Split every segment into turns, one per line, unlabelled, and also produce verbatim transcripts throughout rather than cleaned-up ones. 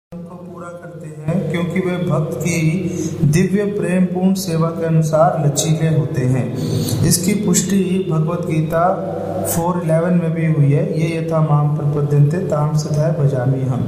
को पूरा करते हैं, क्योंकि वे भक्त की दिव्य प्रेम पूर्ण सेवा के अनुसार लचीले होते हैं। इसकी पुष्टि भगवत गीता चार ग्यारह में भी हुई है। ये यथा माम प्रपद्यन्ते ताम सदा भजामि हम।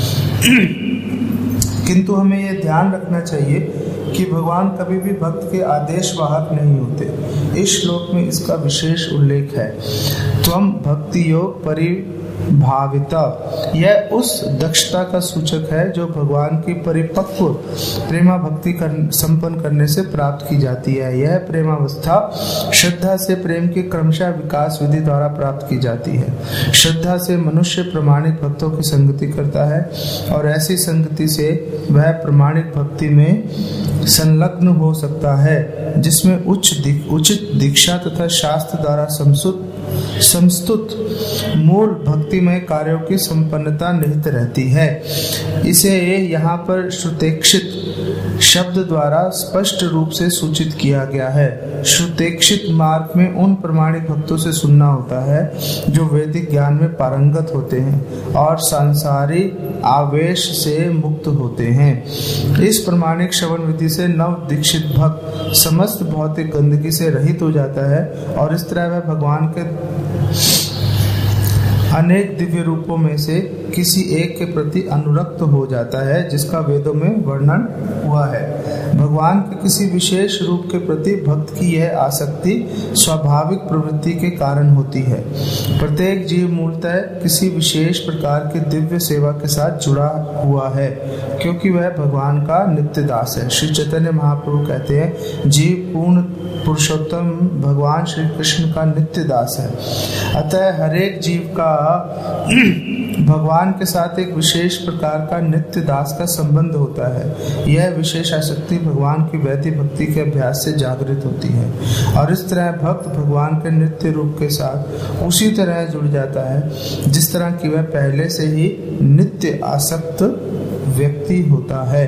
किंतु हमें यह ध्यान रखना चाहिए कि भगवान कभी भी भक्त के आदेश वाहक नहीं होते। इस श्लोक में इसका विशेष उल्लेख है। त्वम भक्ति योग परिभाविता, यह उस दक्षता का सूचक है जो भगवान की परिपक्व प्रेमा भक्ति कर, संपन्न करने से प्राप्त की जाती है। यह प्रेमावस्था श्रद्धा से प्रेम के क्रमशः विकास विधि द्वारा प्राप्त की जाती है। श्रद्धा से मनुष्य प्रमाणिक भक्तों की संगति करता है और ऐसी संगति से वह प्रमाणिक भक्ति में संलग्न हो सकता है, जिसमें उच्च दिक, उचित दीक्षा तथा शास्त्र द्वारा संस्तुत संस्तुत मूल भक्तिमय कार्यों की संपन्नता निहित रहती है। इसे यहाँ पर श्रुतेक्षित शब्द द्वारा स्पष्ट रूप से सूचित किया गया है। श्रुतेक्षित मार्ग में उन प्रमाणिक भक्तों से सुनना होता है जो वैदिक ज्ञान में पारंगत होते हैं और सांसारिक आवेश से मुक्त होते हैं। इस प्रमाणिक श्रवण विधि से नव दीक्षित भक्त समस्त भौतिक गंदगी से रहित हो जाता है और इस तरह वह भगवान के अनेक दिव्य रूपों में से किसी एक के प्रति अनुरक्त हो जाता है, जिसका वेदों में वर्णन हुआ है। भगवान के किसी विशेष रूप के प्रति भक्त की यह आसक्ति स्वाभाविक प्रवृत्ति के कारण होती है। प्रत्येक जीव मूलतः किसी विशेष प्रकार की दिव्य सेवा के साथ जुड़ा हुआ है, क्योंकि वह भगवान का नित्य दास है। श्री चैतन्य महाप्रभु कहते हैं, जीव पूर्ण पुरुषोत्तम भगवान श्री कृष्ण का नित्य दास है। अतः हरेक जीव का भगवान के साथ एक विशेष प्रकार का नित्य दास का संबंध होता है। यह विशेष आसक्ति भगवान की वैदिक भक्ति के अभ्यास से जागृत होती है और इस तरह भक्त भगवान के नित्य रूप के साथ उसी तरह जुड़ जाता है जिस तरह की वह पहले से ही नित्य आसक्त व्यक्ति होता है।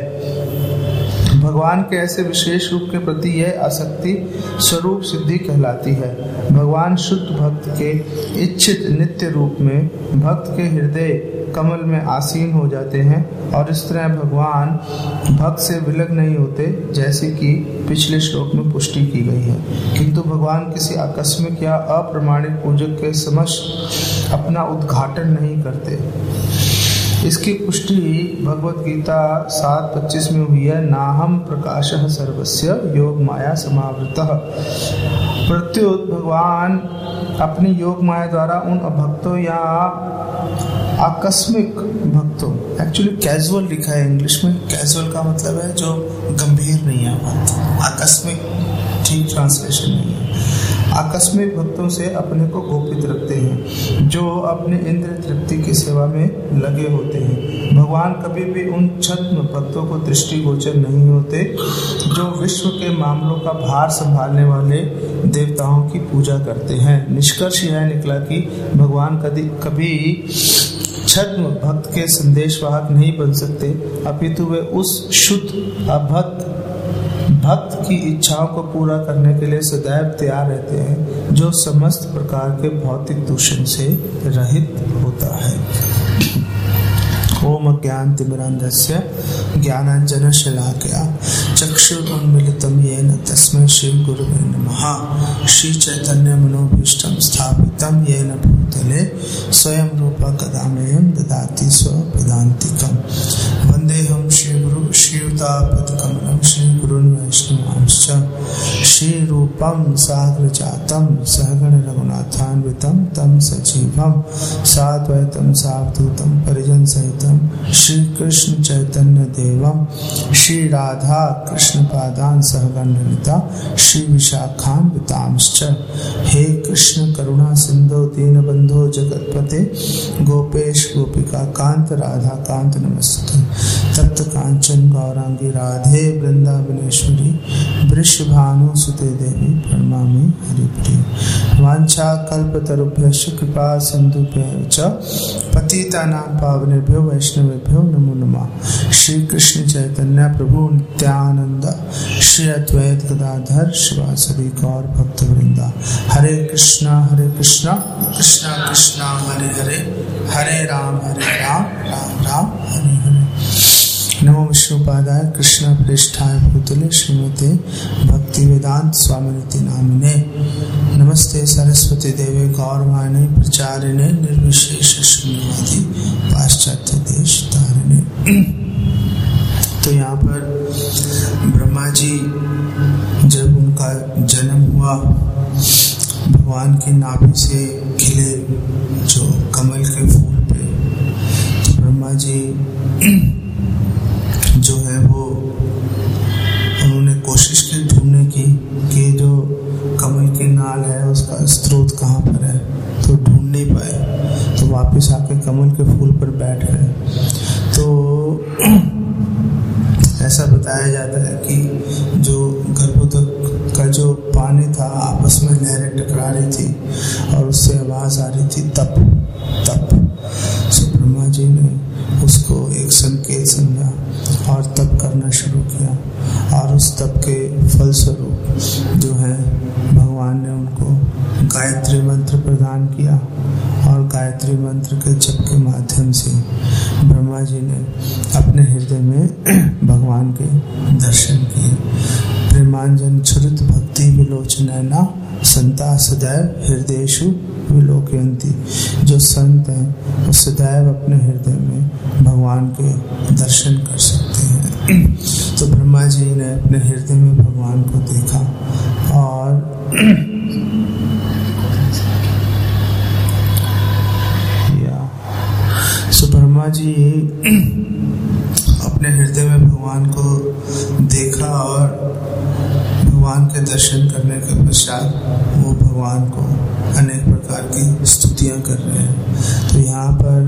भगवान के ऐसे विशेष रूप के प्रति यह आसक्ति स्वरूप सिद्धि कहलाती है। भगवान शुद्ध भक्त के इच्छित नित्य रूप में भक्त के हृदय कमल में आसीन हो जाते हैं और इस तरह भगवान भक्त से विलग नहीं होते, जैसे कि पिछले श्लोक में पुष्टि की गई है। किंतु भगवान किसी आकस्मिक या अप्रमाणिक पूजक के समक्ष अपना उद्घाटन नहीं करते। इसकी पुष्टि भगवत गीता सात पच्चीस में हुई है। नाहम प्रकाशः सर्वस्य योग माया समावृतः। प्रत्युत भगवान अपनी योग माया द्वारा उन अभक्तों या आकस्मिक भक्तों, एक्चुअली कैजुअल लिखा है इंग्लिश में। कैजुअल का मतलब है जो गंभीर नहीं है, आकस्मिक ठीक ट्रांसलेशन नहीं है। आकस्मिक भक्तों से अपने को गोपित रखते हैं जो अपने इंद्र तृप्ति की सेवा में लगे होते हैं। भगवान कभी भी उन छद्म भक्तों को दृष्टिगोचर नहीं होते जो विश्व के मामलों का भार संभालने वाले देवताओं की पूजा करते हैं। निष्कर्ष यह निकला कि भगवान कभी कभी छद्म भक्त के संदेशवाहक नहीं बन सकते, अपितु वे उस शुद्ध अभक्त भक्त की इच्छाओं को पूरा करने के लिए सदैव तैयार रहते हैं, जो समस्त प्रकार के भौतिक दूषण से रहित होता है। ओम अज्ञानतिमिरान्धस्य ज्ञानाञ्जनशलाकया चक्षुरुन्मीलितं येन तस्मै श्रीगुरुवे नमः। श्रीचैतन्यमनोभीष्टं स्थापितं येन भूतले स्वयं रूपा कदा मह्यं ददाति स्वपदान्तिकं। वन्देऽहं श्रीगुरु श्रीयुतापदकमलं श्रीगुरून् वैष्णवांश्च। श्रीरूपं साग्रजातं सहगण रघुनाथान्वितं तं सजीवं साद्वैतं सावधूतं परिजन सहितं श्री कृष्ण चैतन्य देवम श्री राधा कृष्ण पादान सहगण ललिता श्री विशाखान वितांश्च। हे कृष्ण करुणा सिंधु दीनबंधो जगतपते गोपेश गोपिका कांत राधा कांत नमस्ते। तप्त कांचन गौरांगी राधे वृंदावनेश्वरी वृषभानु सुते देवी प्रणमामि हरिप्रिय। वांछा कल्पतरुभ्यश्च कृपा सिन्धुभ्यश्च च पतितानां पावनेभ्यो वैष्णवेभ्यो नमो नमः। श्री कृष्ण चैतन्य प्रभु नित्यानंद श्री अद्वैत गदाधर शिवासरि गौर भक्तवृंदा। हरे कृष्णा हरे कृष्णा कृष्णा कृष्णा हरे हरे हरे राम हरे राम राम राम हरे हरे। नमो विष्णुपादाय कृष्ण प्रेष्ठाय भूतले श्रीमते भक्ति वेदांत स्वामिनिति नामिने नमस्ते सरस्वती देवे गौरवाणी प्रचारिणे निर्विशेष शून्यवादी पाश्चात्य देश तारिणे। तो यहाँ पर ब्रह्मा जी जब उनका जन्म हुआ, भगवान की नाभि से खिले जो कमल के फूल पे, तो ब्रह्मा जी जो है वो उन्होंने कोशिश की ढूंढने की कि जो कमल की नाल है उसका स्रोत कहाँ पर है, तो ढूंढ नहीं पाए। तो वापस आके कमल के फूल पर बैठ गए। तो ऐसा बताया जाता है कि जो गर्भोदक का जो पानी था आपस में लहरें टकरा रही थी और उससे आवाज आ रही थी तप तप। सो ब्रह्मा जी ने उसको एक संकेत समझा और तप करना शुरू किया, और उस तप के फलस्वरूप जो है भगवान ने उनको गायत्री मंत्र प्रदान किया, और गायत्री मंत्र के जप के माध्यम से ब्रह्मा जी ने अपने हृदय में भगवान के दर्शन किए। प्रेमांजन छुरित भक्ति विलोचनैना संता सदैव हृदयेषु विलोकयन्ति। जो संत हैं वो सदैव अपने हृदय में भगवान के दर्शन कर सकते हैं। तो ब्रह्मा जी ने अपने हृदय में भगवान को देखा, और या सो ब्रह्मा जी अपने हृदय में भगवान को देखा, और भगवान के दर्शन करने के पश्चात वो भगवान को अनेक प्रकार की स्तुतियां कर रहे हैं। तो यहाँ पर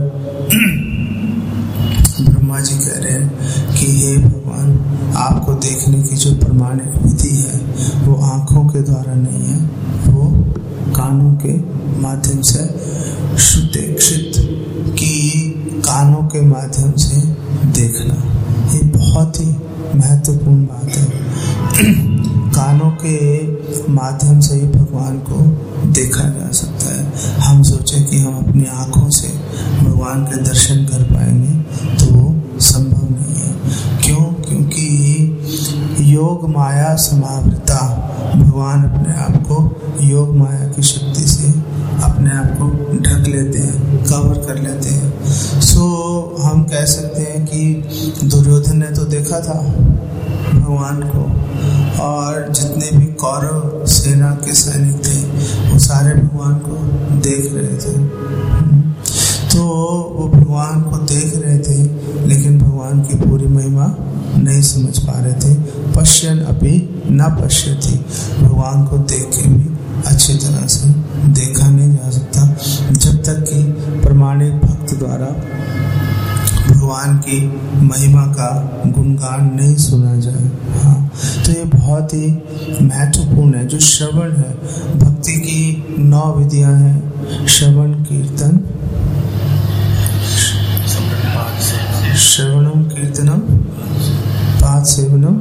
ब्रह्मा जी कह रहे हैं कि हे भगवान, आपको देखने की जो प्रमाणिक विधि है वो आंखों के द्वारा नहीं है, वो कानों के माध्यम से श्रुतेक्षित की कानों के माध्यम से देखना। ये बहुत ही महत्वपूर्ण बात है। कानों के माध्यम से ही भगवान को देखा जा सकता है। हम सोचें कि हम अपनी आंखों से भगवान के दर्शन कर पाएंगे तो वो संभव नहीं है। क्यों? क्योंकि योग माया समावृता, भगवान अपने आप को योग माया की शक्ति से अपने आप को ढक लेते हैं, कवर कर लेते हैं। सो हम कह सकते हैं कि दुर्योधन ने तो देखा था भगवान को, और जितने भी कौरव सेना के सैनिक थे वो सारे भगवान को देख रहे थे। तो वो भगवान को देख रहे थे, लेकिन भगवान की पूरी महिमा नहीं समझ पा रहे थे। पश्यन अपि न पश्यति, भगवान को देख के भी अच्छी तरह से देखा नहीं जा सकता जब तक कि प्रमाणिक भक्त द्वारा भगवान की महिमा का गुणगान नहीं सुना जाए। हाँ, तो ये बहुत ही महत्वपूर्ण है। जो श्रवण है, भक्ति की नौ विधियां हैं: श्रवण, कीर्तन, श्रवणम कीर्तनम, पाद सेवनम,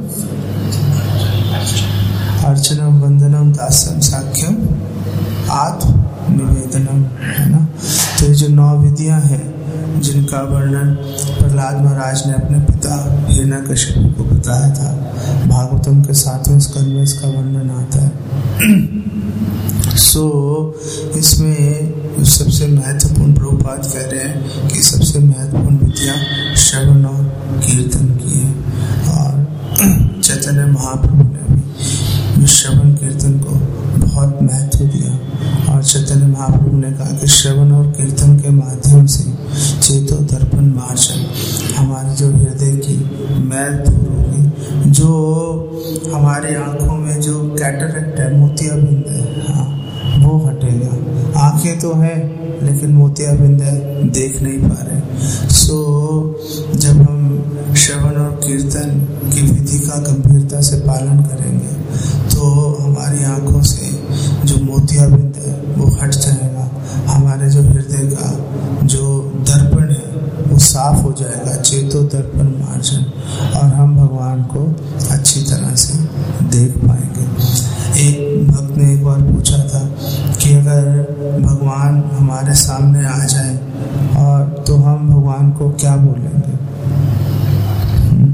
अर्चनम, वंदनम, दास्यम, साख्यम, आत्म निवेदनम, है ना। तो ये जो नौ विधियां हैं जिनका वर्णन प्रहलाद महाराज ने अपने पिता हिरण्यकशिपु को बताया था, भागवतम के सातवें स्कंद में इसका वर्णन आता है। सो so, इसमें सबसे महत्वपूर्ण प्रभुपाद कह रहे हैं कि सबसे महत्वपूर्ण विधियां श्रवण और कीर्तन की है, और चैतन्य महाप्रभु ने भी श्रवण कीर्तन को बहुत महत्व दिया, और चैतन्य महाप्रभु ने कहा कि श्रवण और कीर्तन के माध्यम से चेतो दर्पण मार्जन, हमारे जो हृदय की मैल दूर होगी, जो हमारी आंखों में जो कैटरेक्ट है, मोतियाबिंद है, हाँ वो हटेगा। आंखें तो है लेकिन मोतियाबिंद है, देख नहीं पा रहे। सो जब हम श्रवण और कीर्तन की विधि का गंभीरता से पालन करेंगे तो हमारी आंखों से जो मोतियाबिंद है वो हट जाएगा, हमारे जो हृदय का जो दर्पण है वो साफ हो जाएगा, चेतो दर्पण मार्जन, और हम भगवान को अच्छी तरह से देख पाएंगे। एक भक्त ने एक बार पूछा था कि अगर भगवान हमारे सामने आ जाए और तो हम भगवान को क्या बोलेंगे।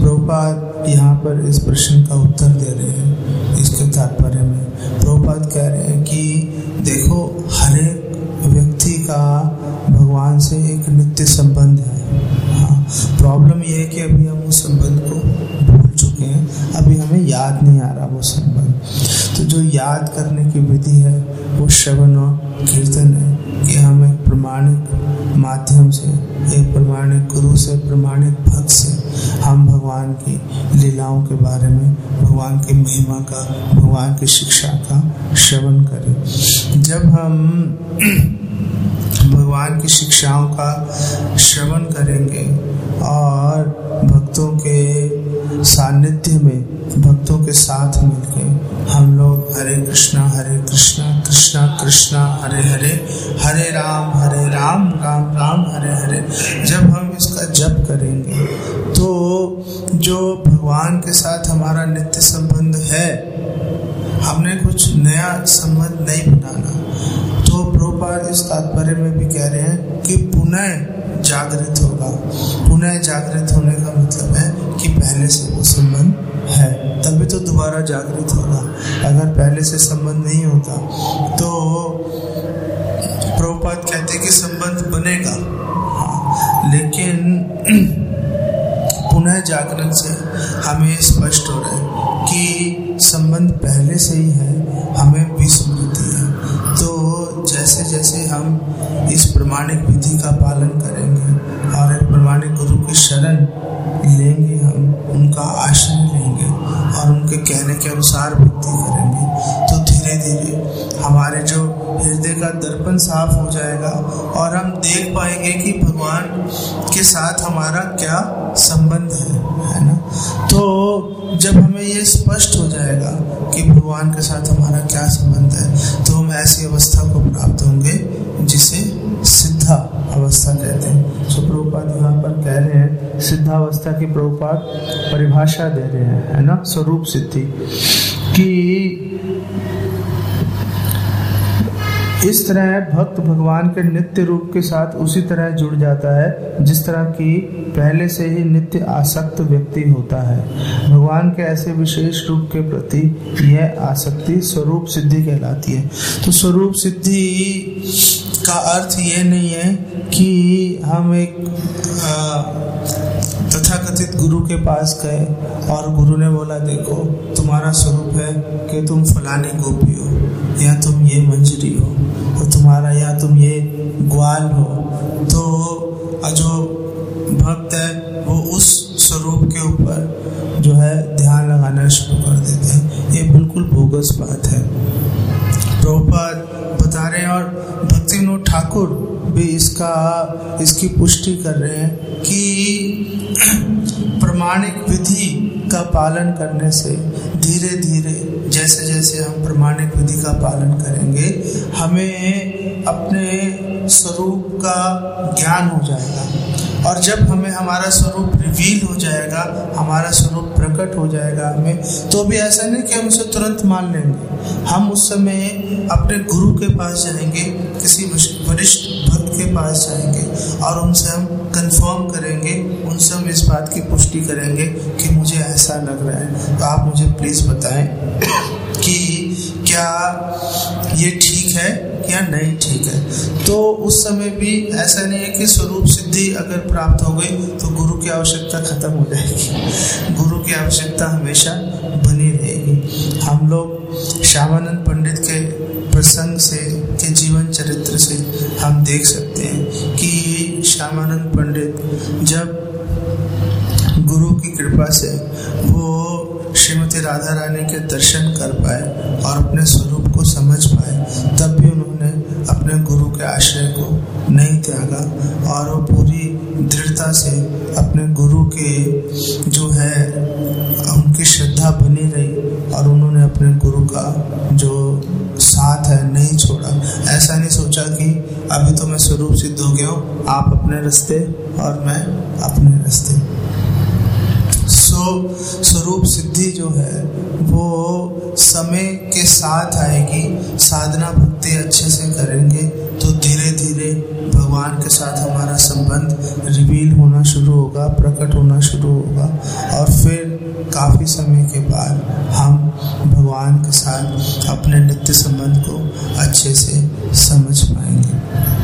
प्रभुपाद यहाँ पर इस प्रश्न का उत्तर दे रहे हैं। इसके तात्पर्य में प्रभुपाद कह रहे हैं कि देखो, हर एक व्यक्ति का भगवान से एक नित्य संबंध है। हाँ, प्रॉब्लम ये है कि अभी हम उस संबंध को भूल चुके हैं, अभी हमें याद नहीं आ रहा वो संबंध। तो जो याद करने की विधि है वो श्रवण और कीर्तन है कि हम एक प्रमाणिक माध्यम से, एक प्रमाणिक गुरु से, प्रमाणिक भक्त से हम भगवान की लीलाओं के बारे में, भगवान की महिमा का, भगवान की शिक्षा का श्रवण करें। जब हम भगवान की शिक्षाओं का श्रवण करेंगे और भक्तों के सानिध्य में, भक्तों के साथ मिलकर हम लोग हरे कृष्णा हरे कृष्णा कृष्णा कृष्णा हरे हरे, हरे राम हरे राम राम राम हरे हरे, जब हम इसका जप करेंगे तो जो भगवान के साथ हमारा नित्य संबंध है, हमने कुछ नया संबंध नहीं बनाना। तो प्रभुपाद इस तात्पर्य में भी कह रहे हैं कि पुनः जागृत होगा। पुनः जागृत होने का मतलब है कि पहले से वो संबंध है, तभी तो दोबारा जागृत होगा। अगर पहले से संबंध नहीं होता तो प्रभुपाद कहते कि संबंध बनेगा, लेकिन पुनः जागरण से हमें स्पष्ट हो रहा है कि संबंध पहले से ही है, हमें भी स्मृति है। तो जैसे जैसे हम इस प्रमाणिक विधि का पालन करेंगे और एक प्रमाणिक गुरु की शरण लेंगे, हम उनका आश्रय लेंगे और उनके कहने के अनुसार भक्ति करेंगे, तो धीरे धीरे हमारे जो हृदय का दर्पण साफ हो जाएगा और हम देख पाएंगे कि भगवान के साथ हमारा क्या संबंध है, है ना। तो जब हमें ये स्पष्ट हो जाएगा कि भगवान के साथ हमारा क्या संबंध है, तो हम ऐसी अवस्था को प्राप्त होंगे जिसे सिद्धा अवस्था कहते हैं। सो प्रभुपाद यहाँ पर कह रहे हैं, सिद्धावस्था की प्रभुपाद परिभाषा दे रहे हैं, है ना, स्वरूप सिद्धि की। इस तरह भक्त भगवान के नित्य रूप के साथ उसी तरह जुड़ जाता है जिस तरह की पहले से ही नित्य आसक्त व्यक्ति होता है। भगवान के ऐसे विशेष रूप के प्रति यह आसक्ति स्वरूप सिद्धि कहलाती है। तो स्वरूप सिद्धि का अर्थ ये नहीं है कि हम एक तथाकथित गुरु के पास गए और गुरु ने बोला, देखो तुम्हारा स्वरूप है कि तुम फलानी गोपी हो, या तुम ये मंजरी हो, तो तुम्हारा या तुम ये ग्वाल हो। तो जो भक्त है वो उस स्वरूप के ऊपर जो है ध्यान लगाना शुरू कर देते हैं। ये बिल्कुल बोगस बात है। प्रभुपाद बता रहे हैं और भक्ति विनोद ठाकुर भी इसका इसकी पुष्टि कर रहे हैं कि प्रमाणिक विधि का पालन करने से धीरे धीरे जैसे जैसे हम प्रमाणिक विधि का पालन करेंगे, हमें अपने स्वरूप का ज्ञान हो जाएगा। और जब हमें हमारा स्वरूप रिवील हो जाएगा, हमारा स्वरूप प्रकट हो जाएगा हमें, तो भी ऐसा नहीं कि हम उसे तुरंत मान लेंगे। हम उस समय अपने गुरु के पास जाएंगे, किसी वरिष्ठ भक्त के पास जाएंगे और उनसे हम कंफर्म करेंगे, उनसे हम इस बात की पुष्टि करेंगे कि मुझे ऐसा लग रहा है, तो आप मुझे प्लीज़ बताएं कि क्या ये ठीक है या नहीं ठीक है। तो उस समय भी ऐसा नहीं है कि स्वरूप सिद्धि अगर प्राप्त हो गई तो गुरु की आवश्यकता खत्म हो जाएगी। गुरु की आवश्यकता हमेशा बनी रहेगी। हम लोग श्यामानंद पंडित के प्रसंग से, के जीवन चरित्र से हम देख सकते हैं कि श्यामानंद पंडित जब गुरु की कृपा से वो श्रीमती राधा रानी के दर्शन कर पाए और अपने स्वरूप को समझ पाए, तब भी उन्होंने अपने गुरु के आश्रय को नहीं त्यागा और वो पूरी दृढ़ता से अपने गुरु के जो है उनकी श्रद्धा बनी रही और उन्होंने अपने गुरु का जो साथ है नहीं छोड़ा। ऐसा नहीं सोचा कि अभी तो मैं स्वरूप सिद्ध हो गया हूँ, आप अपने रास्ते और मैं अपने रास्ते। सो स्वरूप सिद्धि जो है वो समय के साथ आएगी। साधना भक्ति अच्छे से करेंगे तो धीरे धीरे भगवान के साथ हमारा संबंध संबंध रिवील होना शुरू होगा, प्रकट होना शुरू होगा, और फिर काफ़ी समय के बाद हम भगवान के साथ अपने नित्य संबंध को अच्छे से समझ पाएंगे।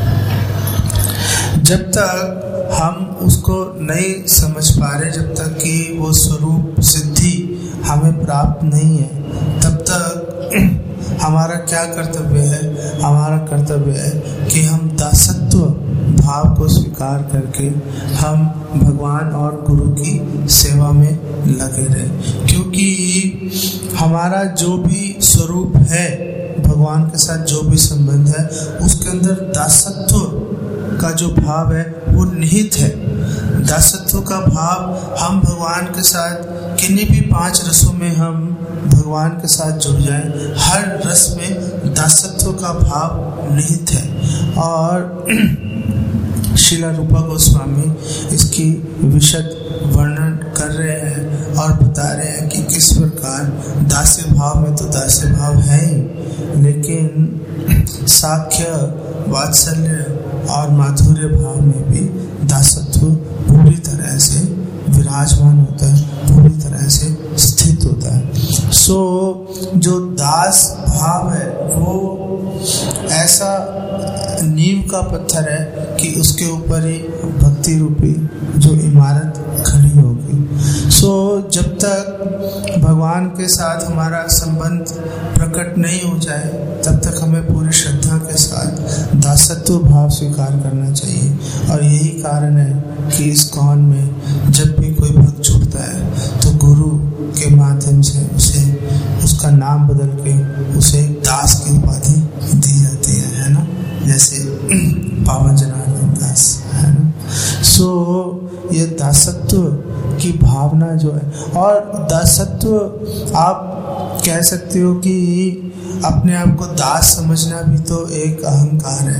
जब तक हम उसको नहीं समझ पा रहे, जब तक कि वो स्वरूप सिद्धि हमें प्राप्त नहीं है, तब तक हमारा क्या कर्तव्य है? हमारा कर्तव्य है कि हम दासत्व भाव को स्वीकार करके हम भगवान और गुरु की सेवा में लगे रहें, क्योंकि हमारा जो भी स्वरूप है, भगवान के साथ जो भी संबंध है, उसके अंदर दासत्व का जो भाव है वो निहित है। दासत्व का भाव, हम भगवान के साथ किन्हीं भी पांच रसों में हम भगवान के साथ जुड़ जाएं, हर रस में दासत्व का भाव निहित है। और श्रीला रूपा गोस्वामी इसकी विशद वर्णन कर रहे हैं और बता रहे हैं कि किस प्रकार दास्य भाव में तो दास्य भाव है ही, लेकिन साख्य, वात्सल्य और माधुर्य भाव में भी दासत्व पूरी तरह से विराजमान होता है, पूरी तरह से स्थित होता है। सो जो दास भाव है वो ऐसा नींव का पत्थर है कि उसके ऊपर ही भक्ति रूपी जो इमारत खड़ी होगी। सो जब तक भगवान के साथ हमारा संबंध प्रकट नहीं हो जाए, तब तक हमें पूरी श्रद्धा के साथ दासत्व भाव स्वीकार करना चाहिए। और यही कारण है कि इस कौन में जब भी कोई भक्त जुड़ता है तो गुरु के माध्यम से उसे उसका नाम बदल के उसे दास की उपाधि दी जाती है, है ना, जैसे पावन जनार्दन दास, है ना। सो ये दासत्व की भावना जो है, और दासत्व आप कह सकते हो कि अपने आप को दास समझना भी तो एक अहंकार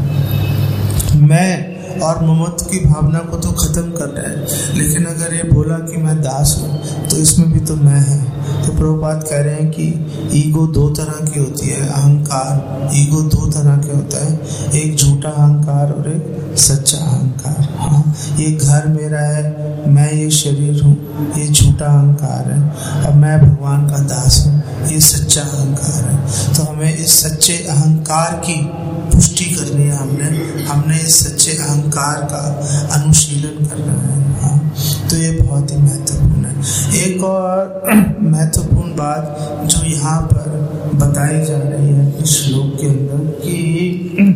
है। मैं और ममत्व की भावना को तो खत्म कर रहा है, लेकिन अगर ये बोला कि मैं दास हूँ तो इसमें भी तो मैं है। तो प्रभुपाद कह रहे हैं कि ईगो दो तरह की होती है, अहंकार ईगो दो तरह के होता है, एक झूठा अहंकार और एक सच्चा अहंकार। हाँ, ये घर मेरा है, मैं ये शरीर हूँ, ये झूठा अहंकार है, और मैं भगवान का दास हूँ, ये सच्चा अहंकार है। तो हमें इस सच्चे अहंकार की पुष्टि करनी है, हमने हमने इस सच्चे अहंकार का अनुशीलन करना है। हाँ, तो ये बहुत ही महत्वपूर्ण है। एक और महत्वपूर्ण बात जो यहाँ पर बताई जा रही है इस श्लोक के अंदर, कि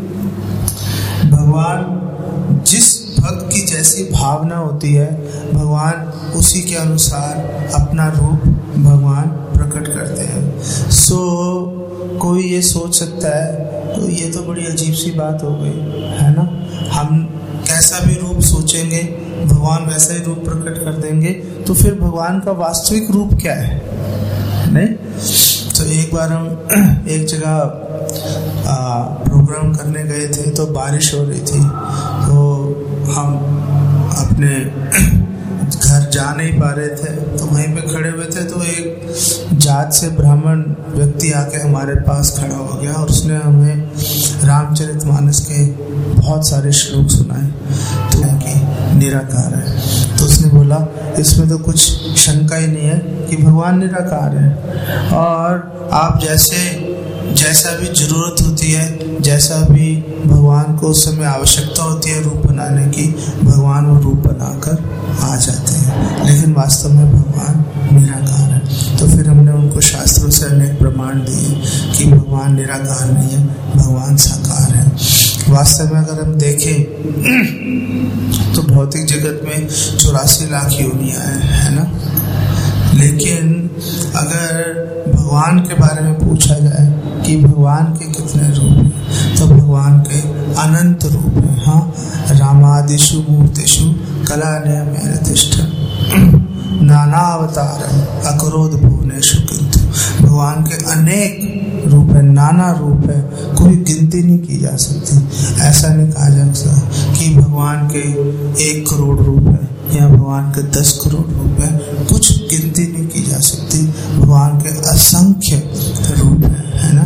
भगवान जिस भक्त की जैसी भावना होती है, भगवान उसी के अनुसार अपना रूप भगवान प्रकट करते हैं। सो कोई ये सोच सकता है तो ये तो बड़ी अजीब सी बात हो गई, है ना, हम कैसा भी रूप सोचेंगे भगवान वैसा ही रूप प्रकट कर देंगे, तो फिर भगवान का वास्तविक रूप क्या है? नहीं। तो एक बार हम एक जगह प्रोग्राम करने गए थे, तो बारिश हो रही थी, तो हम अपने घर जा नहीं पा रहे थे, तो वहीं पे खड़े हुए थे, तो एक जात से ब्राह्मण व्यक्ति आके हमारे पास खड़ा हो गया और उसने हमें रामचरितमानस के बहुत सारे श्लोक सुनाए, तो कि निराकार है। तो उसने बोला इसमें तो कुछ शंका ही नहीं है कि भगवान निराकार है, और आप जैसे जैसा भी जरूरत होती है, जैसा भी भगवान को उस समय आवश्यकता होती है रूप बनाने की, भगवान वो रूप बनाकर आ जाते हैं, लेकिन वास्तव में भगवान निराकार है। तो फिर हमने उनको शास्त्रों से अनेक प्रमाण दिए कि भगवान निराकार नहीं है, भगवान साकार है। वास्तव में अगर हम देखें तो भौतिक जगत में चौरासी लाख योनियां हैं, है ना, लेकिन अगर भगवान के बारे में पूछा जाए कि भगवान के कितने रूप हैं, तो भगवान के अनंत रूप हैं। हाँ, रामादिषु मूर्तिषु कलालयमेव तिष्ठन् नानावतारम् अकरोत् भुवनेषु किन्तु। भगवान के अनेक रूप है, नाना रूप है, कोई गिनती नहीं की जा सकती। ऐसा नहीं कहा जा सकता कि भगवान के एक करोड़ रूप है या भगवान के दस करोड़ रूप है, कुछ गिनती नहीं की जा सकती। भगवान के असंख्य रूप है, है ना।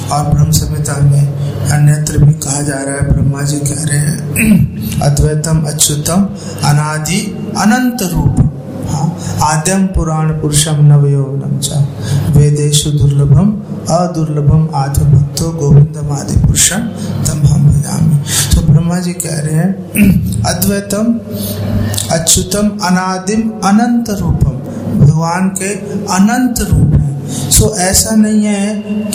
और ब्रह्म संहिता में अन्यत्र भी कहा जा रहा है। ब्रह्मा जी कह रहे हैं अद्वैतम अच्युतम अनादि अनंत रूप, हाँ, आद्यम पुराण पुरुषम नवयौवनम च वेदेषु दुर्लभम अदुर्लभम आत्मभक्तो गोविंदम आदि पुरुषम तम हम भजामि। तो ब्रह्मा जी कह रहे हैं अद्वैतम अच्युतम अनादिम अनंत रूपम, भगवान के अनंत रूप है। सो ऐसा नहीं है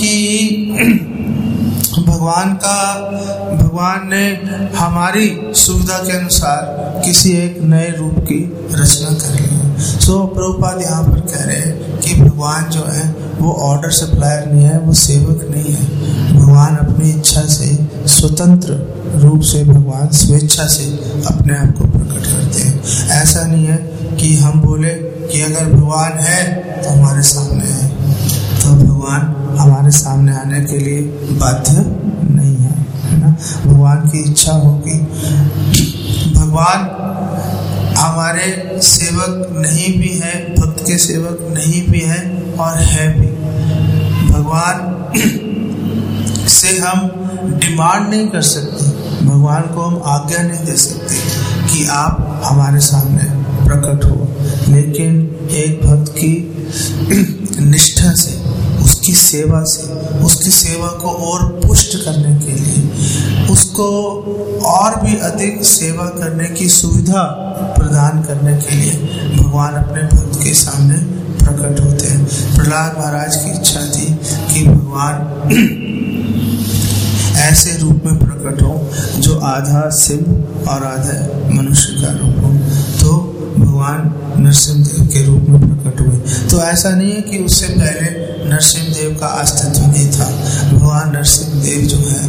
कि भगवान का भगवान ने हमारी सुविधा के अनुसार किसी एक नए रूप की रचना कर ली है। सो प्रभुपाद यहाँ पर कह रहे हैं कि भगवान जो है वो ऑर्डर सप्लायर नहीं है, वो सेवक नहीं है। भगवान अपनी इच्छा से स्वतंत्र रूप से भगवान स्वेच्छा से अपने आप को प्रकट करते हैं। ऐसा नहीं है कि हम बोले कि अगर भगवान है तो हमारे सामने है, तो भगवान हमारे सामने आने के लिए बाध्य नहीं है, है ना। भगवान की इच्छा होगी। भगवान हमारे सेवक नहीं भी है, भक्त के सेवक नहीं भी है और है भी। भगवान से हम डिमांड नहीं कर सकते, भगवान को हम आज्ञा नहीं दे सकते कि आप हमारे सामने प्रकट हो, लेकिन एक भक्त की निष्ठा से, उसकी सेवा से, उसकी सेवा को और पुष्ट करने के लिए, उसको और भी अधिक सेवा करने की सुविधा प्रदान करने के लिए भगवान अपने भक्त के सामने प्रकट होते हैं। प्रहलाद महाराज की इच्छा थी कि भगवान ऐसे रूप में प्रकट हो जो आधा सिंह और आधा मनुष्य का रूप हो, तो भगवान नरसिंह देव के रूप में प्रकट हुए। तो ऐसा नहीं है कि उससे पहले नरसिंह देव का अस्तित्व नहीं था। भगवान नरसिंह देव जो है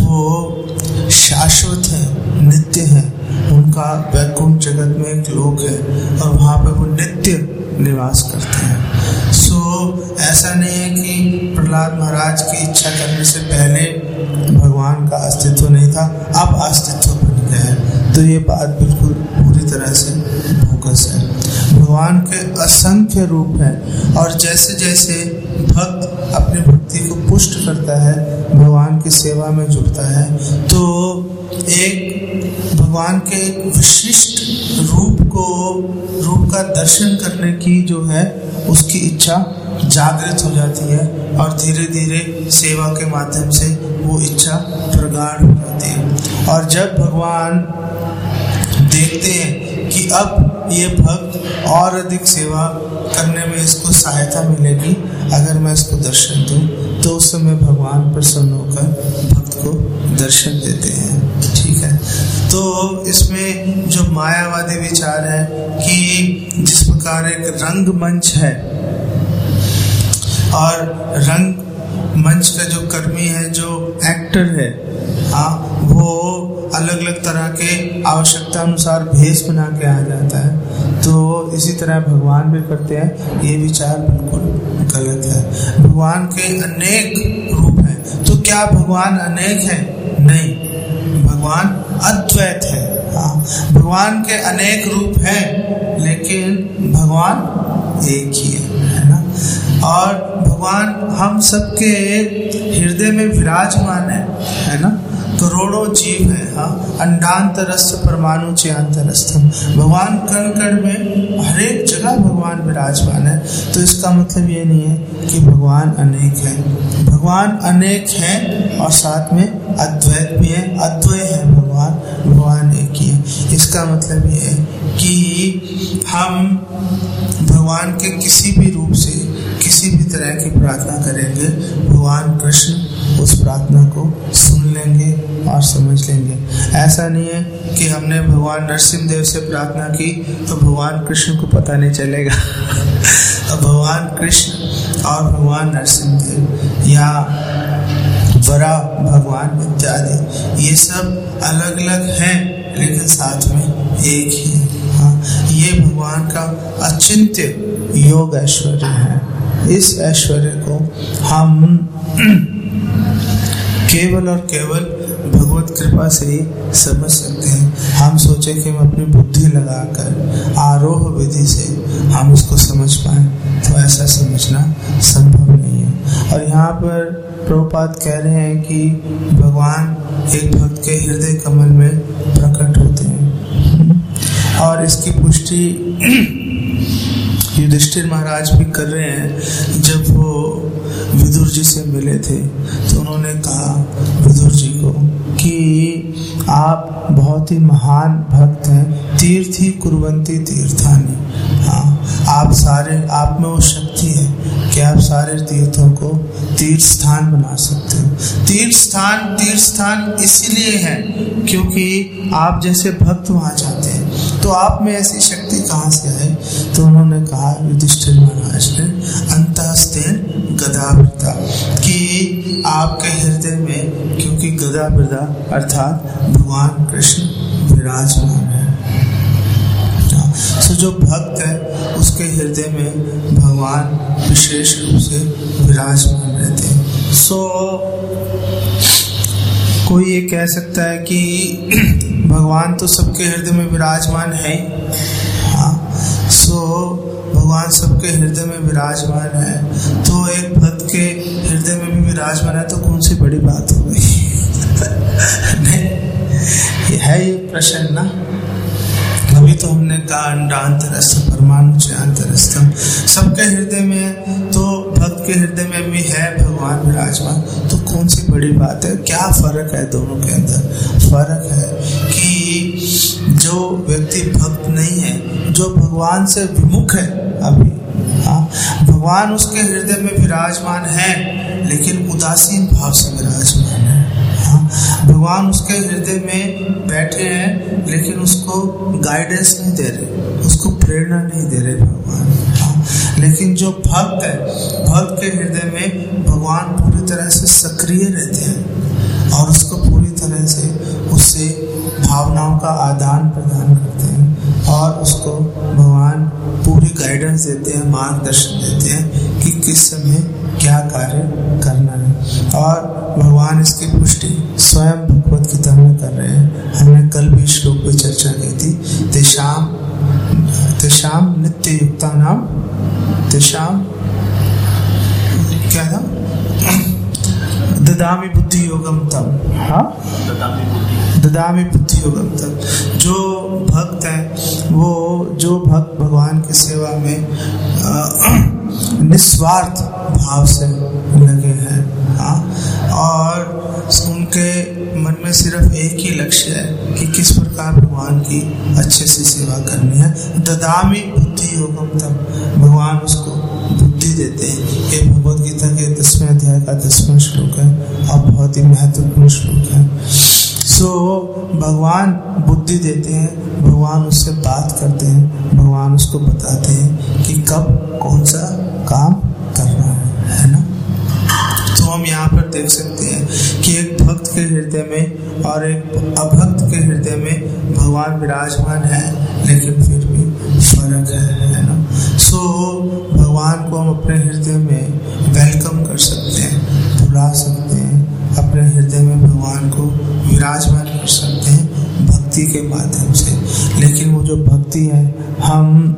वो शाश्वत है, नित्य है। उनका वैकुंठ जगत में एक लोक है और वहाँ पे वो नित्य निवास करते हैं। सो ऐसा नहीं है कि प्रहलाद महाराज की इच्छा करने से पहले भगवान का अस्तित्व नहीं था, अब अस्तित्व बन गया है। तो ये बात बिल्कुल पूरी तरह से बोगस है। भगवान के असंख्य रूप हैं और जैसे जैसे भक्त अपनी भक्ति को पुष्ट करता है, भगवान की सेवा में जुड़ता है, तो एक भगवान के विशिष्ट रूप को रूप का दर्शन करने की जो है उसकी इच्छा जागृत हो जाती है और धीरे धीरे सेवा के माध्यम से वो इच्छा प्रगाढ़ हो जाती है। और जब भगवान देखते हैं कि अब ये भक्त और अधिक सेवा करने में इसको सहायता मिलेगी अगर मैं इसको दर्शन दूं, तो उस समय भगवान प्रसन्न होकर भक्त को दर्शन देते हैं। ठीक है, तो इसमें जो मायावादी विचार है कि जिस प्रकार एक रंग मंच है और रंग मंच का जो कर्मी है, जो एक्टर है, हाँ, वो अलग अलग तरह के आवश्यकता अनुसार भेष बना के आ जाता है, तो इसी तरह भगवान भी करते हैं। ये विचार बिल्कुल गलत है। भगवान के अनेक रूप हैं, तो क्या भगवान अनेक है? नहीं, भगवान अद्वैत है। हाँ, भगवान के अनेक रूप हैं लेकिन भगवान एक ही है, है ना। और भगवान हम सबके हृदय में विराजमान है, है ना। करोड़ों जीव है, हाँ, अंडांतरस्थ परमाणु चयांतरस्थम, भगवान कण कण में हर एक जगह भगवान विराजमान है। तो इसका मतलब ये नहीं है कि भगवान अनेक है। भगवान अनेक है और साथ में अद्वैत भी है, अद्वय है भगवान, भगवान एक ही है। इसका मतलब ये है कि हम भगवान के किसी भी रूप से किसी भी तरह की प्रार्थना करेंगे, भगवान कृष्ण उस प्रार्थना को सुन लेंगे और समझ लेंगे। ऐसा नहीं है कि हमने भगवान नरसिंह देव से प्रार्थना की तो भगवान कृष्ण को पता नहीं चलेगा। तो भगवान कृष्ण और भगवान नरसिंह देव या वरा भगवान इत्यादि ये सब अलग अलग हैं लेकिन साथ में एक ही है। हाँ, ये भगवान का अचिंत्य योग ऐश्वर्य है। इस ऐश्वर्य को हम केवल और केवल भगवत कृपा से ही समझ सकते हैं। हम सोचे कि हम अपनी बुद्धि लगाकर आरोह विधि से हम इसको समझ पाए, तो ऐसा समझना संभव नहीं है। और यहाँ पर प्रभुपाद कह रहे हैं कि भगवान एक भक्त के हृदय कमल में प्रकट होते हैं। और इसकी पुष्टि युधिष्ठिर महाराज भी कर रहे हैं। जब वो विदुर जी से मिले थे तो उन्होंने कहा विदुर जी को कि आप बहुत ही महान भक्त हैं, तीर्थी कुर्वन्ति तीर्थानि। हाँ, आप सारे, आप में वो शक्ति है कि आप सारे तीर्थों को तीर्थ स्थान बना सकते हो। तीर्थ स्थान तीर्थ स्थान इसीलिए है क्योंकि आप जैसे भक्त वहाँ जाते हैं। तो आप में ऐसी शक्ति कहाँ से आई? तो उन्होंने कहा युधिष्ठिर महाराज ने, अंतस्तेन गदावृता, कि आपके हृदय में, क्योंकि गदावृता अर्थात भगवान कृष्ण विराजमान है। तो जो भक्त है उसके हृदय में भगवान विशेष रूप से विराजमान रहते हैं। सो कोई ये कह सकता है कि भगवान तो सबके हृदय में विराजमान है। हाँ, सो भगवान सबके हृदय में विराजमान है, तो एक भक्त के हृदय में भी विराजमान है तो कौन सी बड़ी बात हो गई? नहीं, है ये प्रश्न ना। अभी तो हमने कहा अंडांतरस्थ परमाणु अंतरस्थम, सबके हृदय में, तो भक्त के हृदय में भी है भगवान विराजमान, तो कौन सी बड़ी बात है? क्या फर्क है दोनों के अंदर? फर्क है कि जो व्यक्ति भक्त नहीं है, जो भगवान से विमुख है अभी, हाँ, भगवान उसके हृदय में विराजमान है लेकिन उदासीन भाव से विराजमान है। भगवान उसके हृदय में बैठे हैं लेकिन उसको गाइडेंस नहीं दे रहे, उसको प्रेरणा नहीं दे रहे भगवान। हाँ, लेकिन जो भक्त है, भक्त के हृदय में भगवान पूरी तरह से सक्रिय रहते हैं और उसको पूरी तरह से उससे भावनाओं का आदान प्रदान करते हैं और उसको भगवान पूरी गाइडेंस देते हैं, मार्गदर्शन देते हैं कि किस समय क्या कार्य करना है। और भगवान इसकी पुष्टि स्वयं भगवत गीता में कर रहे हैं। हमने कल भी श्लोक पे चर्चा की थी, तेषाम तेषाम नित्य युक्ता नाम, तेषाम क्या था, ददामि बुद्धि योगम तम। हाँ, ददामि बुद्धि योगम तम। जो भक्त है, वो जो भक्त भगवान की सेवा में निस्वार्थ भाव से लगे हैं, हाँ, और उनके मन में सिर्फ एक ही लक्ष्य है कि किस प्रकार भगवान की अच्छे से सेवा करनी है। ददामि बुद्धि योगम तम, भगवान उसको बुद्धि देते हैं। ये भगवद गीता के दसवें अध्याय का दसवां श्लोक है और बहुत ही महत्वपूर्ण श्लोक है। सो भगवान बुद्धि देते हैं, भगवान उससे बात करते हैं, भगवान उसको बताते हैं कि कब कौन सा काम करना है, है ना। तो हम यहाँ पर देख सकते हैं कि एक भक्त के हृदय में और एक अभक्त के हृदय में भगवान विराजमान है, लेकिन फिर भी फर्क है, है ना। सो भगवान को हम अपने हृदय में वेलकम कर सकते हैं, बुला सकते हैं, अपने हृदय में भगवान को विराजमान कर सकते हैं भक्ति के माध्यम से। लेकिन वो जो भक्ति है हम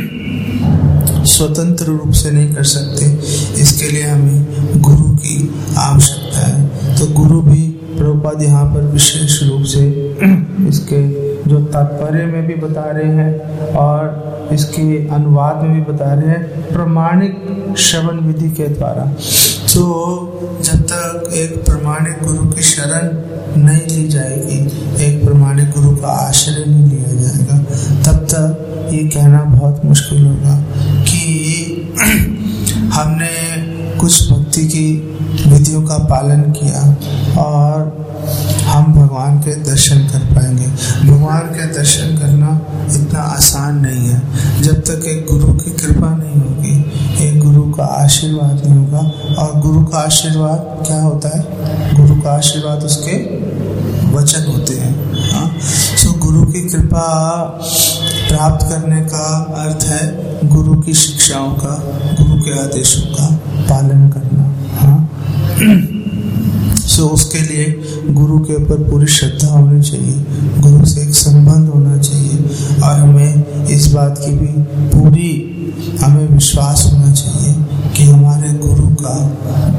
स्वतंत्र रूप से नहीं कर सकते, इसके लिए हमें गुरु की आवश्यकता है। तो गुरु भी प्रभुपाद यहाँ पर विशेष रूप से इसके जो तात्पर्य में भी बता रहे हैं और इसके अनुवाद में भी बता रहे हैं, प्रमाणिक श्रवण विधि के द्वारा। तो जब तक एक प्रमाणिक गुरु की शरण नहीं ली जाएगी, एक प्रमाणिक गुरु का आश्रय नहीं लिया जाएगा, तब तक ये कहना बहुत मुश्किल होगा कि हमने कुछ भक्ति की विधियों का पालन किया और हम भगवान के दर्शन कर पाएंगे। भगवान के दर्शन करना इतना आसान नहीं है जब तक एक गुरु की कृपा नहीं होगी, एक गुरु का आशीर्वाद नहीं होगा। और गुरु का आशीर्वाद क्या होता है? गुरु का आशीर्वाद उसके वचन होते हैं। हाँ, सो गुरु की कृपा प्राप्त करने का अर्थ है गुरु की शिक्षाओं का, गुरु के आदेशों का पालन करना। हाँ, सो उसके लिए गुरु के ऊपर पूरी श्रद्धा होनी चाहिए, गुरु से एक संबंध होना चाहिए और हमें इस बात की भी पूरी हमें विश्वास होना चाहिए कि हमारे गुरु का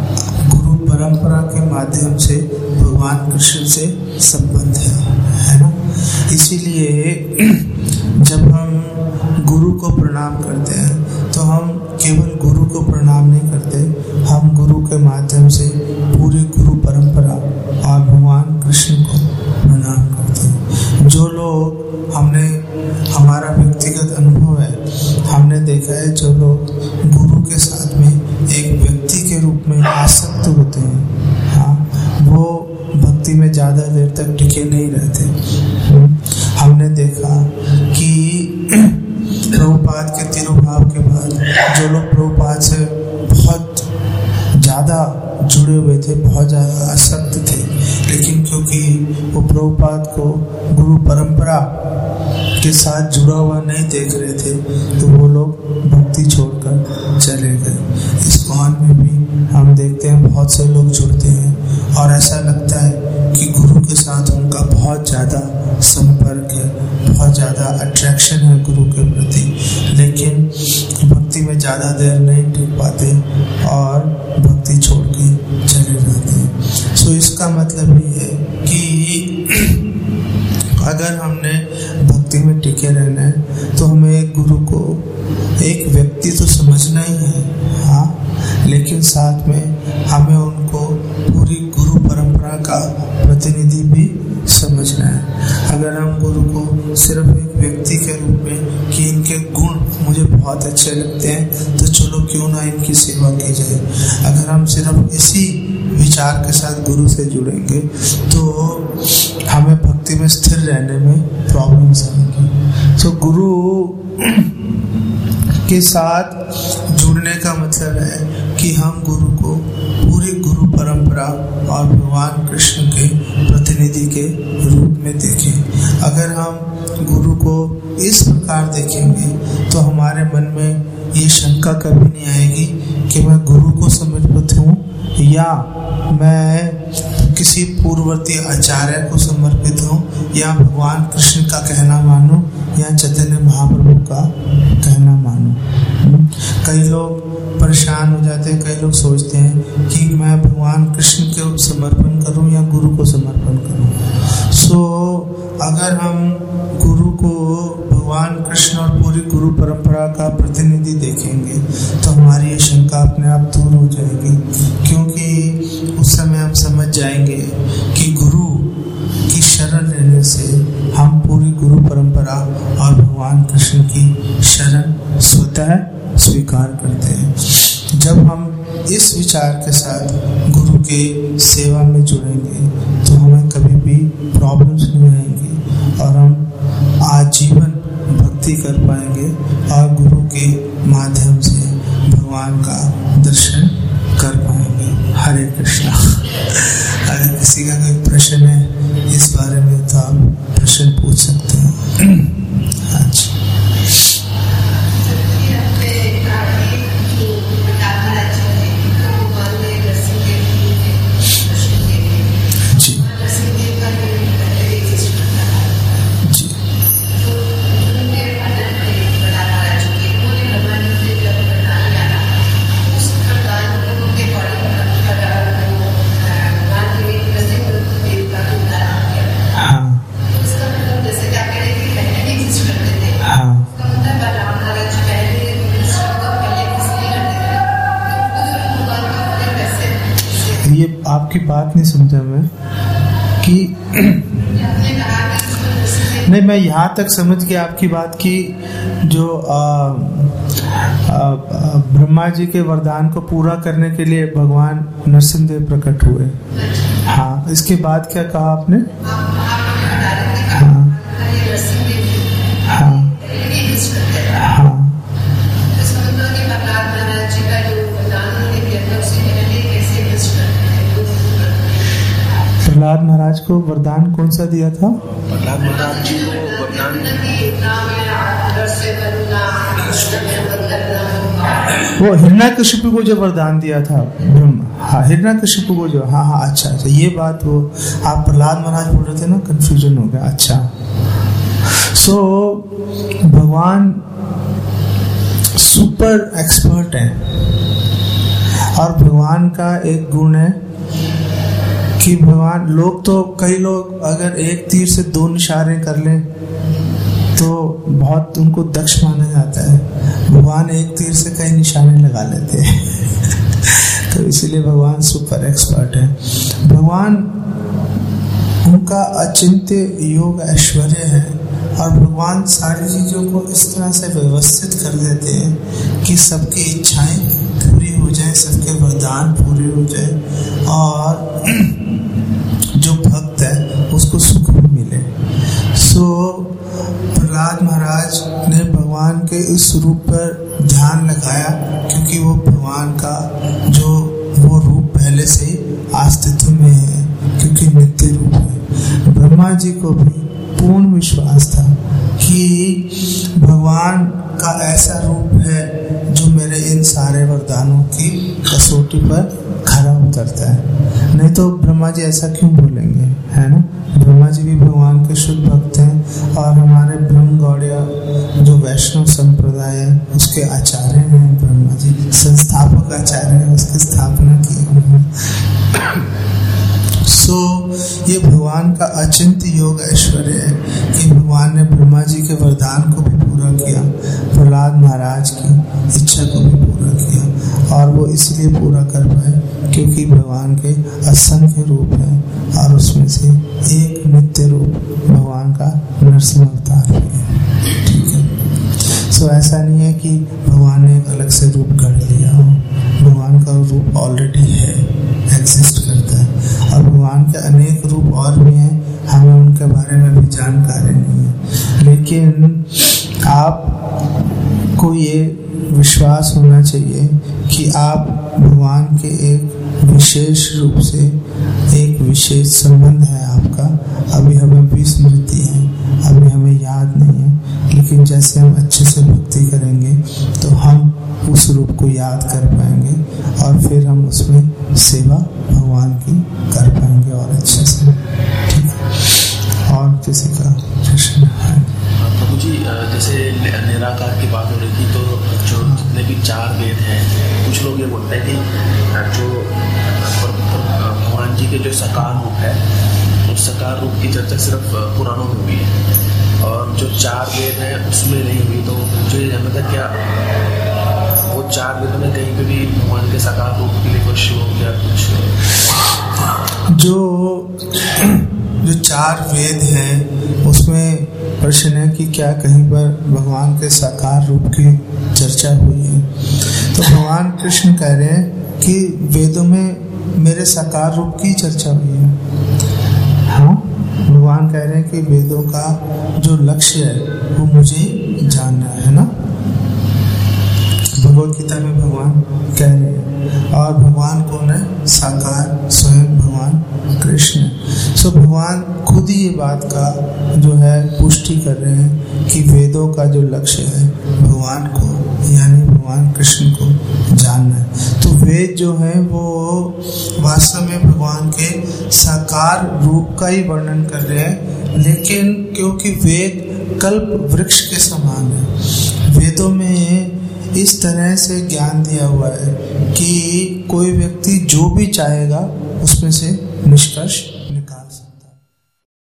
संबंध है, है ना। इसीलिए जब हम गुरु को प्रणाम करते हैं तो हम केवल गुरु को प्रणाम नहीं करते, हम गुरु के माध्यम से पूरी गुरु परंपरा और भगवान कृष्ण को प्रणाम करते हैं। जो लोग हमने हमारा व्यक्तिगत अनुभव है, हमने देखा है जो लोग गुरु के साथ में एक व्यक्ति के रूप में आसक्त होते हैं, हाँ, वो भक्ति में ज़्यादा देर तक टिके नहीं रहते। हमने देखा कि प्रभुपाद के तिरुभाव के बाद जो लोग प्रभुपाद से बहुत ज़्यादा जुड़े हुए थे, बहुत ज़्यादा आसक्त थे, लेकिन क्योंकि वो प्रभुपाद को गुरु परंपरा के साथ जुड़ा हुआ नहीं देख रहे थे, तो वो लोग भक्ति छोड़कर चले गए। इस कहान में भी हम देखते हैं बहुत से लोग जुड़ते हैं और ऐसा लगता है कि गुरु के साथ उनका बहुत ज़्यादा संपर्क है, बहुत ज़्यादा अट्रैक्शन है गुरु के प्रति, लेकिन भक्ति में ज़्यादा देर नहीं टिक पाते और भक्ति छोड़ के चले जाते हैं। सो इसका मतलब ये है कि अगर हमने भक्ति में टिके रहना है तो हमें गुरु को एक व्यक्ति तो समझना ही है, हाँ, लेकिन साथ में हमें उनको पूरी गुरु परंपरा का प्रतिनिधि भी समझना है। अगर हम गुरु को सिर्फ एक व्यक्ति के रूप में कि इनके गुण मुझे बहुत अच्छे लगते हैं तो चलो क्यों ना इनकी सेवा की जाए, अगर हम सिर्फ इसी विचार के साथ गुरु से जुड़ेंगे तो हमें भक्ति में स्थिर रहने में प्रॉब्लम्स आएंगी। तो गुरु के साथ जुड़ने का मतलब है कि हम गुरु को पूरी गुरु परंपरा और भगवान कृष्ण के प्रतिनिधि के रूप में देखें। अगर हम गुरु को इस प्रकार देखेंगे तो हमारे मन में ये शंका कभी नहीं आएगी कि मैं गुरु को समर्पित हूँ या मैं किसी पूर्ववर्ती आचार्य को समर्पित हूँ, या भगवान कृष्ण का कहना मानूं या चैतन्य महाप्रभु का कहना मानूं। कई लोग परेशान हो जाते हैं, कई लोग सोचते हैं कि मैं भगवान कृष्ण को समर्पण करूं या गुरु को समर्पण करूं। सो so, अगर हम गुरु को भगवान कृष्ण और पूरी गुरु परंपरा का प्रतिनिधि देखेंगे तो हमारी ये शंका अपने आप दूर हो जाएगी, क्योंकि उस समय हम समझ जाएंगे कि गुरु की शरण लेने से हम पूरी गुरु परंपरा और भगवान कृष्ण की शरण स्वतः स्वीकार करते हैं। जब हम इस विचार के साथ गुरु के सेवा में जुड़ेंगे तो हमें कभी भी प्रॉब्लम्स नहीं आएंगी और हम आजीवन भक्ति कर पाएंगे और गुरु के माध्यम से भगवान का दर्शन कर पाएंगे। हरे कृष्णा। अगर किसी का कोई प्रश्न है इस बारे में तो आप प्रश्न पूछ सकते हैं। अच्छा, आपकी बात नहीं समझा मैं कि नहीं, मैं यहाँ तक समझ गया आपकी बात की जो ब्रह्मा जी के वरदान को पूरा करने के लिए भगवान नरसिंहदेव प्रकट हुए। हाँ, इसके बाद क्या कहा आपने? हाँ हाँ हाँ प्रहलाद महाराज को वरदान कौन सा दिया था?
प्रहलाद महाराज जी को वरदान
वो हिरण्यकशिपु को जो वरदान दिया था ब्रह्मा। हाँ, हिरण्यकशिपु को जो, हाँ हाँ अच्छा अच्छा, ये बात वो आप प्रहलाद महाराज बोल रहे थे ना, कंफ्यूजन हो गया। अच्छा, सो so, भगवान सुपर एक्सपर्ट है और भगवान का एक गुण है कि भगवान, लोग तो कई लोग अगर एक तीर से दो निशाने कर लें तो बहुत उनको दक्ष माना जाता है। भगवान एक तीर से कई निशाने लगा लेते हैं तो इसीलिए भगवान सुपर एक्सपर्ट है। भगवान, उनका अचिंत्य योग ऐश्वर्य है और भगवान सारी चीज़ों को इस तरह से व्यवस्थित कर देते हैं कि सबकी इच्छाएं पूरी हो जाए, सबके वरदान पूरे हो जाए और जो भक्त है उसको सुख भी मिले। सो प्रहलाद महाराज ने भगवान के इस रूप पर ध्यान लगाया क्योंकि वो भगवान का जो वो रूप पहले से ही अस्तित्व में है, क्योंकि नित्य रूप है। ब्रह्मा जी को भी पूर्ण विश्वास था कि भगवान का ऐसा रूप है जो मेरे इन सारे वरदानों की कसौटी पर खरा उतरता है। नहीं तो ब्रह्मा जी ऐसा क्यों बोलेंगे, है ना। ब्रह्मा जी भी भगवान के शुद्ध भक्त हैं और हमारे ब्रह्म गौड़िया जो वैष्णव संप्रदाय है उसके आचार्य हैं। ब्रह्मा जी संस्थापक आचार्य हैं, उसकी स्थापना की उन्होंने। सो so, ये भगवान का अचिंत्य योग ऐश्वर्य है कि भगवान ने ब्रह्मा जी के वरदान को भी पूरा किया, प्रहलाद महाराज की इच्छा को भी पूरा किया और वो इसलिए पूरा कर पाए क्योंकि भगवान के असंख्य रूप हैं और उसमें से एक नित्य रूप भगवान का नरसिंह अवतार भी है। ठीक है। सो so, ऐसा नहीं है कि भगवान ने एक अलग से रूप गढ़ लिया हो। भगवान का रूप ऑलरेडी है, एग्जिस्ट करता है और भगवान के अनेक रूप और भी हैं, हमें उनके बारे में भी जानकारी नहीं है। लेकिन आपको ये विश्वास होना चाहिए कि आप भगवान के एक विशेष रूप से एक विशेष संबंध है आपका। अभी हमें भी स्मृति है, अभी हमें याद नहीं है, लेकिन जैसे हम अच्छे से भक्ति करेंगे तो हम उस रूप को याद कर पाएंगे और फिर हम उसमें सेवा भगवान की कर पाएंगे और अच्छे से। ठीक है। और किसी का प्रश्न है?
प्रभु जी, जैसे निराकार की बात हो रही थी, तो जो जितने भी चार वेद हैं, कुछ लोग ये बोलते हैं कि जो भगवान जी के जो साकार रूप है उस साकार रूप की चर्चा सिर्फ पुराणों में हुई है और जो चार वेद हैं उसमें नहीं हुई। तो मुझे जानना था क्या वो चार वेदों में कहीं पे भी भगवान के साकार रूप के लिए कुछ हो गया? कुछ
जो जो चार वेद हैं उसमें प्रश्न है कि क्या कहीं पर भगवान के साकार रूप की चर्चा हुई है। तो भगवान कृष्ण कह रहे हैं कि वेदों में मेरे साकार रूप की चर्चा हुई है। हाँ, भगवान कह रहे हैं कि वेदों का जो लक्ष्य है वो मुझे जानना है ना। भगवत गीता में भगवान कह रहे हैं और भगवान कौन है? साकार स्वयं भगवान कृष्ण। सो भगवान खुद ही ये बात का जो है पुष्टि कर रहे हैं कि वेदों का जो लक्ष्य है भगवान को यानी भगवान कृष्ण को जानना है। तो वेद जो है वो वास्तव में भगवान के साकार रूप का ही वर्णन कर रहे हैं, लेकिन क्योंकि वेद कल्प वृक्ष के समान है, वेदों में इस तरह से ज्ञान दिया हुआ है कि कोई व्यक्ति जो भी चाहेगा उसमें से निष्कर्ष